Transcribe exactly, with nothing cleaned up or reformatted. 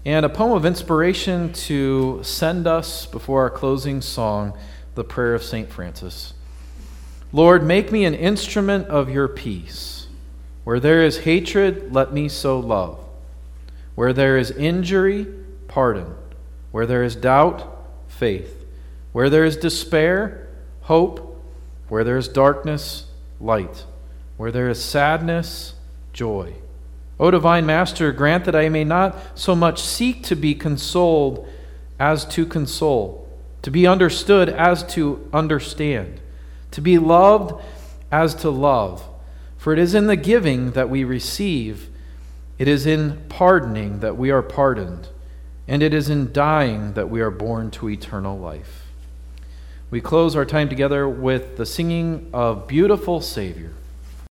and a poem of inspiration to send us before our closing song, the prayer of Saint Francis. Lord, make me an instrument of your peace. Where there is hatred, let me sow love. Where there is injury, pardon. Where there is doubt, faith. Where there is despair, hope. Where there is darkness, light. Where there is sadness, joy. O divine Master, grant that I may not so much seek to be consoled as to console, to be understood as to understand, to be loved as to love. For it is in the giving that we receive, it is in pardoning that we are pardoned, and it is in dying that we are born to eternal life. We close our time together with the singing of Beautiful Savior.